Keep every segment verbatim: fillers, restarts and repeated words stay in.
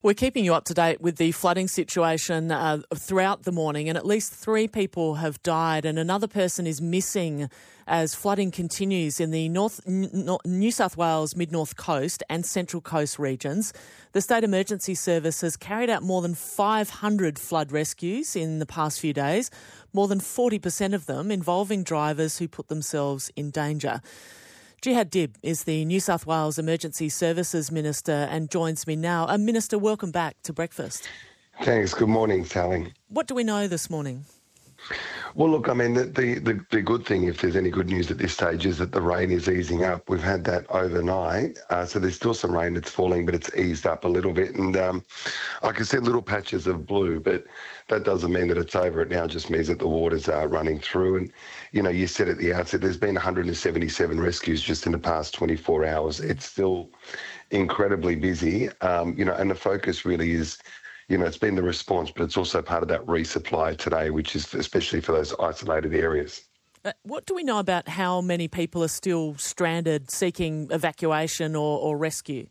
We're keeping you up to date with the flooding situation uh, throughout the morning, and at least three people have died and another person is missing as flooding continues in the North N- New South Wales Mid-North Coast and Central Coast regions. The State Emergency Service has carried out more than five hundred flood rescues in the past few days, more than forty percent of them involving drivers who put themselves in danger. Jihad Dib is the New South Wales Emergency Services Minister and joins me now. Uh, Minister, welcome back to Breakfast. Thanks. Good morning, Sally. What do we know this morning? Well, look, I mean, the, the, the, the good thing, if there's any good news at this stage, is that the rain is easing up. We've had that overnight, uh, so there's still some rain that's falling, but it's eased up a little bit. And um, I can see little patches of blue, but that doesn't mean that it's over. It now just means that the waters are running through. And, you know, you said at the outset, there's been one hundred seventy-seven rescues just in the past twenty-four hours. It's still incredibly busy, um, you know, and the focus really is, you know, it's been the response, but it's also part of that resupply today, which is especially for those isolated areas. Uh, what do we know about how many people are still stranded seeking evacuation or, or rescue?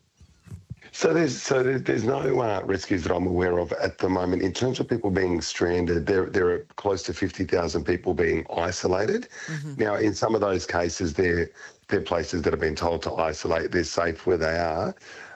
So there's so there's, there's no uh, rescues that I'm aware of at the moment. In terms of people being stranded, there there are close to fifty thousand people being isolated. Mm-hmm. Now, in some of those cases, they're, they're places that have been told to isolate. They're safe where they are.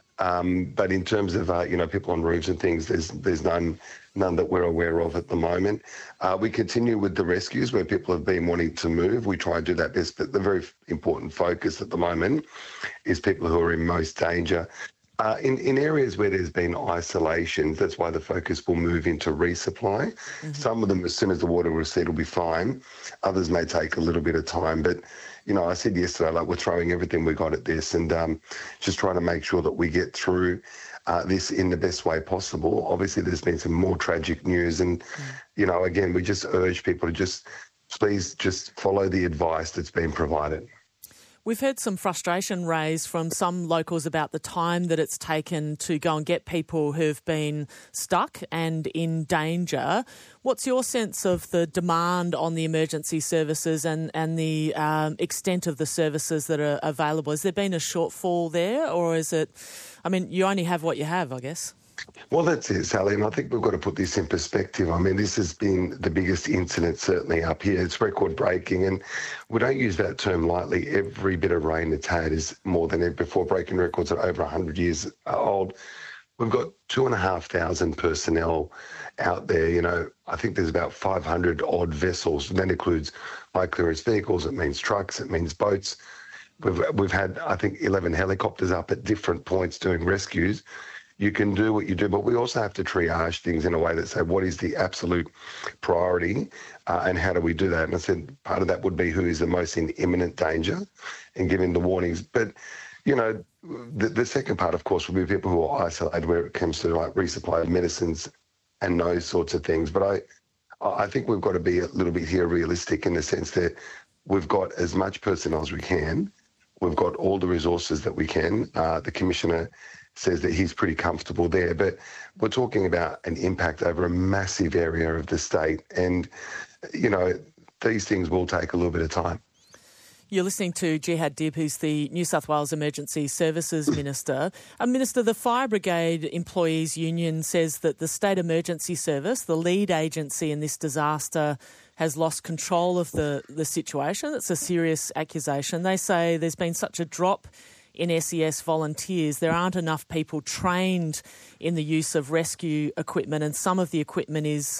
Um, but in terms of, uh, you know, people on roofs and things, there's there's none none that we're aware of at the moment. Uh, we continue with the rescues where people have been wanting to move. We try and do that best, but the very important focus at the moment is people who are in most danger. Uh, in, in areas where there's been isolation, that's why the focus will move into resupply. Mm-hmm. Some of them, as soon as the water recedes, will be fine. Others may take a little bit of time. But, you know, I said yesterday, like, we're throwing everything we got at this and um, just trying to make sure that we get through uh, this in the best way possible. Obviously, there's been some more tragic news. And, mm. you know, again, we just urge people to just, please just follow the advice that's been provided. We've heard some frustration raised from some locals about the time that it's taken to go and get people who've been stuck and in danger. What's your sense of the demand on the emergency services and, and the um, extent of the services that are available? Has there been a shortfall there, or is it, I mean, you only have what you have, I guess? Well, that's it, Sally, and I think we've got to put this in perspective. I mean, this has been the biggest incident certainly up here. It's record-breaking, and we don't use that term lightly. Every bit of rain it's had is more than ever before, breaking records are over one hundred years old. We've got two and a half thousand personnel out there. You know, I think there's about five hundred odd vessels, and that includes high clearance vehicles. It means trucks. It means boats. We've we've had, I think, eleven helicopters up at different points doing rescues. You can do what you do, but we also have to triage things in a way that say, what is the absolute priority uh, and how do we do that? And I said part of that would be who is the most in imminent danger and giving the warnings. But, you know, the, the second part, of course, would be people who are isolated where it comes to like resupply of medicines and those sorts of things. But I, I think we've got to be a little bit here realistic in the sense that we've got as much personnel as we can. We've got all the resources that we can. Uh, the Commissioner says that he's pretty comfortable there. But we're talking about an impact over a massive area of the state. And, you know, these things will take a little bit of time. You're listening to Jihad Dib, who's the New South Wales Emergency Services Minister. Uh, Minister, the Fire Brigade Employees Union says that the State Emergency Service, the lead agency in this disaster, has lost control of the, the situation. It's a serious accusation. They say there's been such a drop in S E S volunteers, there aren't enough people trained in the use of rescue equipment, and some of the equipment is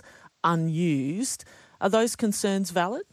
unused. Are those concerns valid?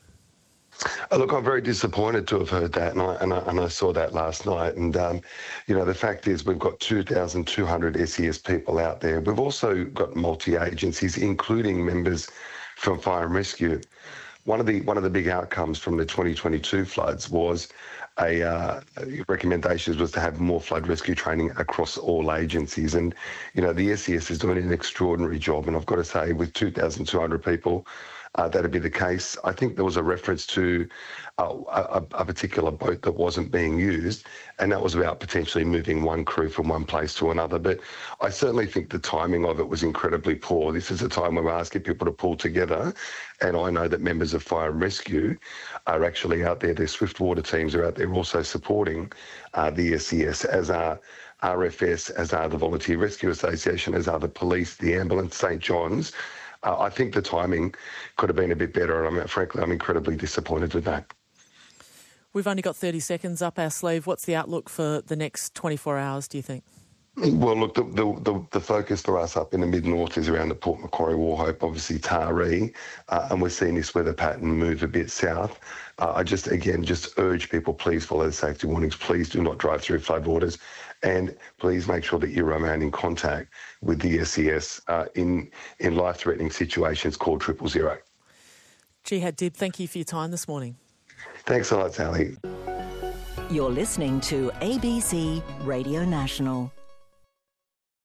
Oh, look, I'm very disappointed to have heard that, and I, and I, and I saw that last night. And, um, you know, the fact is we've got two thousand two hundred S E S people out there. We've also got multi-agencies, including members from Fire and Rescue. One of the one of the big outcomes from the twenty twenty-two floods was a uh, recommendations was to have more flood rescue training across all agencies. And, you know, the S E S is doing an extraordinary job. And I've got to say, with two thousand two hundred people, uh, that'd be the case. I think there was a reference to uh, a, a particular boat that wasn't being used, and that was about potentially moving one crew from one place to another. But I certainly think the timing of it was incredibly poor. This is a time when we're asking people to pull together, and I know that members of Fire and Rescue are actually out there. Their swift water teams are out there also supporting uh, the S E S, as are R F S, as are the Volunteer Rescue Association, as are the police, the ambulance, St John's. Uh, I think the timing could have been a bit better, and I'm, frankly, I'm incredibly disappointed with that. We've only got thirty seconds up our sleeve. What's the outlook for the next twenty-four hours, do you think? Well, look, the, the, the, the focus for us up in the mid-north is around the Port Macquarie, Wauchope, obviously Taree, uh, and we're seeing this weather pattern move a bit south. Uh, I just, again, just urge people, please follow the safety warnings. Please do not drive through flood waters, and please make sure that you remain in contact with the S E S uh, in, in life-threatening situations called triple zero. Jihad Dib, thank you for your time this morning. Thanks a lot, Sally. You're listening to A B C Radio National.